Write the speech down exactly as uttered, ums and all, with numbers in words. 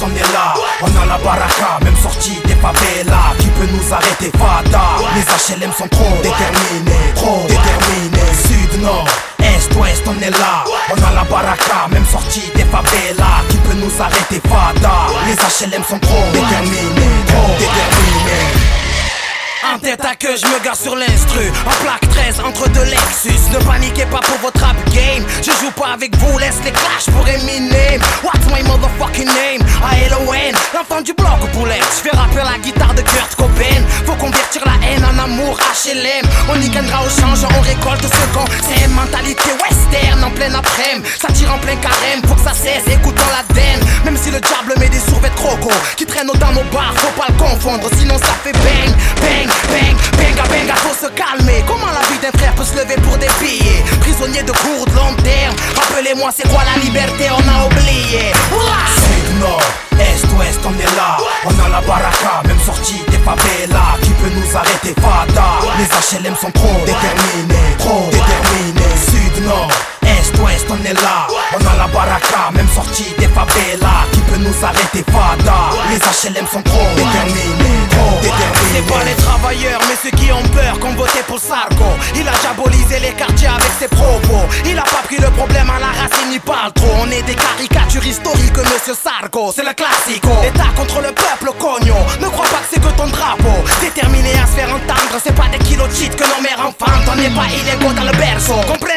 on est là, on a la baraka, même sortie des favelas. Qui peut nous arrêter, Fada? Les H L M sont trop déterminés, trop déterminés. Sud, nord, est, ouest, on est là, on a la baraka, même sortie des favelas. Qui peut nous arrêter, Fada? Les H L M sont trop déterminés, trop déterminés. En tête à queue, je me gare sur l'instru. En plaque treize entre deux Lexus. Ne paniquez pas pour votre rap game. Je joue pas avec vous, laisse les clashs pour Eminem. What's my motherfucking name? A L O N, l'enfant du bloc au poulet. Je fais rapper la guitare de Kurt Cobain. Faut convertir la haine en amour H L M. On y gagnera au change, on récolte ce qu'on sème. Mentalité western en plein après-midi. Ça tire en plein carême, faut que ça cesse, écoutons la den. Même si le diable met des survêtements croco qui traînent dans nos bars, faut pas le confondre. Sinon ça fait bang, bang. Bang, benga, benga, faut se calmer. Comment la vie d'un frère peut se lever pour des billets? Prisonnier de court, de long terme. Rappelez-moi c'est quoi la liberté, on a oublié. Sud, nord, est, ouest, on est là, on a la baraka, même sortie des favelas. Qui peut nous arrêter, Fada? Les H L M sont trop déterminés, trop déterminés. Sud, nord, est, ouest, on est là, on a la baraka, même sortie des favelas. Qui peut nous arrêter, Fada? Les H L M sont trop déterminés, trop déterminés. C'est pas les travailleurs mais ceux qui ont peur qu'on votait pour Sarko. Il a diabolisé les quartiers avec ses propos. Il a pas pris le problème à la racine, il parle trop. On est des caricatures historiques, monsieur Sarko. C'est le classico. État contre le peuple, cognon. Ne crois pas que c'est que ton drapeau. Déterminé à se faire entendre, c'est pas des kilos de shit que nos mères enfantent. On n'est pas illégaux dans le berceau. Comprenez